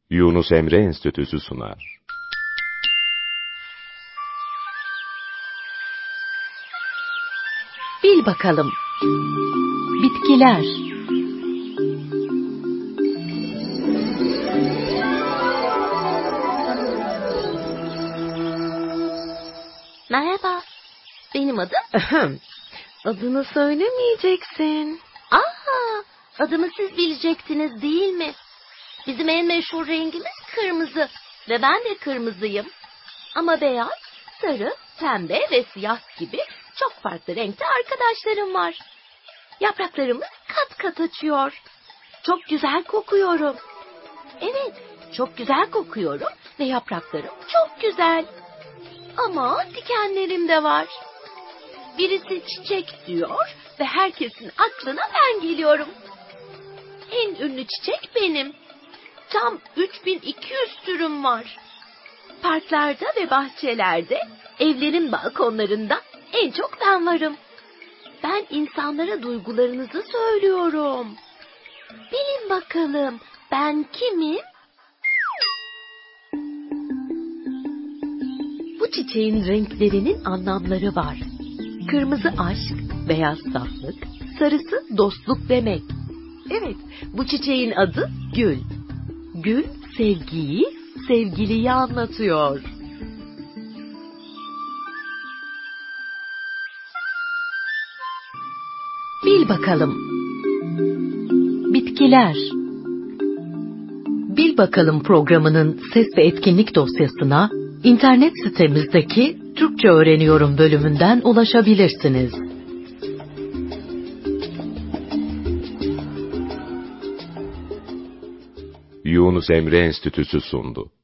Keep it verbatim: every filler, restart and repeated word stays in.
Yunus Emre Enstitüsü sunar. Bil bakalım. Bitkiler. Merhaba, benim adım... Adını söylemeyeceksin. Aa, adımı siz bilecektiniz değil mi? Bizim en meşhur rengimiz kırmızı ve ben de kırmızıyım. Ama beyaz, sarı, pembe ve siyah gibi çok farklı renkte arkadaşlarım var. Yapraklarımız kat kat açıyor. Çok güzel kokuyorum. Evet, çok güzel kokuyorum ve yapraklarım çok güzel. Ama dikenlerim de var. Birisi çiçek diyor ve herkesin aklına ben geliyorum. En ünlü çiçek benim. Tam üç bin iki yüz türüm var. Parklarda ve bahçelerde, evlerin balkonlarında en çok ben varım. Ben insanlara duygularınızı söylüyorum. Bilin bakalım, ben kimim? Bu çiçeğin renklerinin anlamları var. Kırmızı aşk, beyaz saflık, sarısı dostluk demek. Evet, bu çiçeğin adı gül. Gül, sevgiyi, sevgiliyi anlatıyor. Bil bakalım. Bitkiler. Bil bakalım programının ses ve etkinlik dosyasına internet sitemizdeki Türkçe Öğreniyorum bölümünden ulaşabilirsiniz. Yunus Emre Enstitüsü sundu.